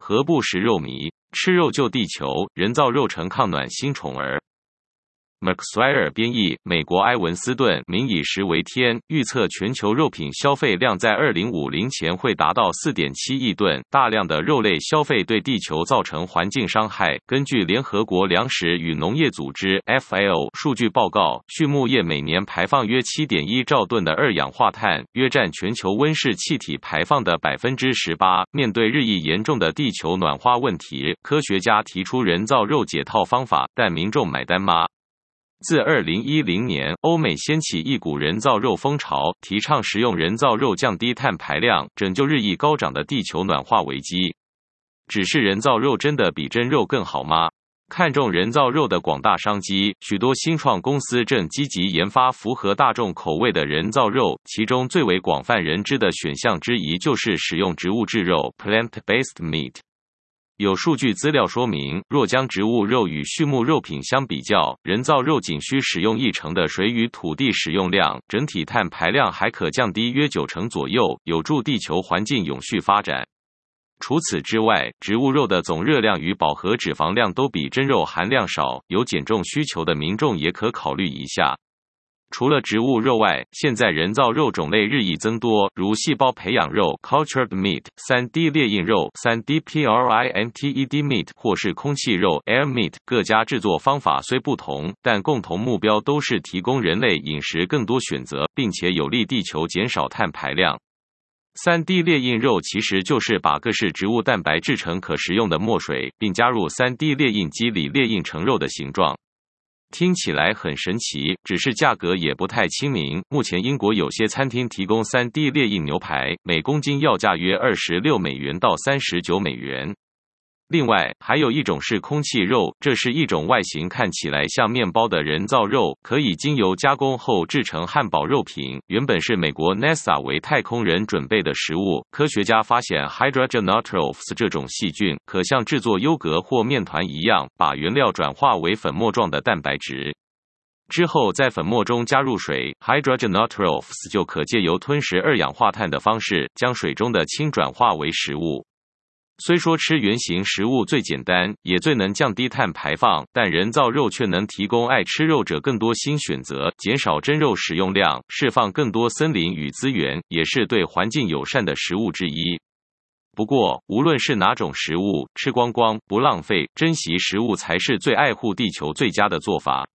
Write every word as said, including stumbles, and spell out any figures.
何不食肉糜？吃肉救地球，人造肉成抗暖新宠儿。McSwire 编译，美国埃文斯顿民以食为天，预测全球肉品消费量在二零五零前会达到 四点七亿吨。大量的肉类消费对地球造成环境伤害。根据联合国粮食与农业组织 F A O 数据报告，畜牧业每年排放约 七点一兆吨的二氧化碳，约占全球温室气体排放的 百分之十八。面对日益严重的地球暖化问题，科学家提出人造肉解套方法，但民众买单吗？自二零一零年，欧美掀起一股人造肉风潮，提倡食用人造肉降低碳排量，拯救日益高涨的地球暖化危机。只是人造肉真的比真肉更好吗？看中人造肉的广大商机，许多新创公司正积极研发符合大众口味的人造肉，其中最为广泛人知的选项之一就是使用植物制肉 （plant-based meat）。有数据资料说明，若将植物肉与畜牧肉品相比较，人造肉仅需使用一成的水与土地使用量，整体碳排量还可降低约九成左右，有助地球环境永续发展。除此之外，植物肉的总热量与饱和脂肪量都比真肉含量少，有减重需求的民众也可考虑一下。除了植物肉外，现在人造肉种类日益增多，如细胞培养肉 （cultured meat）、三 D 列印肉 （三 D printed meat） 或是空气肉 （air meat）。各家制作方法虽不同，但共同目标都是提供人类饮食更多选择，并且有利地球减少碳排量。三 D 列印肉其实就是把各式植物蛋白制成可食用的墨水，并加入 三 D 列印机里列印成肉的形状。听起来很神奇，只是价格也不太亲民。目前英国有些餐厅提供 三 D 列印牛排，每公斤要价约二十六美元到三十九美元。另外，还有一种是空气肉，这是一种外形看起来像面包的人造肉，可以经由加工后制成汉堡肉品。原本是美国 NASA 为太空人准备的食物，科学家发现 Hydrogenotrophes 这种细菌可像制作优格或面团一样，把原料转化为粉末状的蛋白质。之后在粉末中加入水 ，Hydrogenotrophes 就可借由吞食二氧化碳的方式，将水中的氢转化为食物。虽说吃原型食物最简单，也最能降低碳排放，但人造肉却能提供爱吃肉者更多新选择，减少真肉使用量，释放更多森林与资源，也是对环境友善的食物之一。不过，无论是哪种食物，吃光光，不浪费，珍惜食物才是最爱护地球最佳的做法。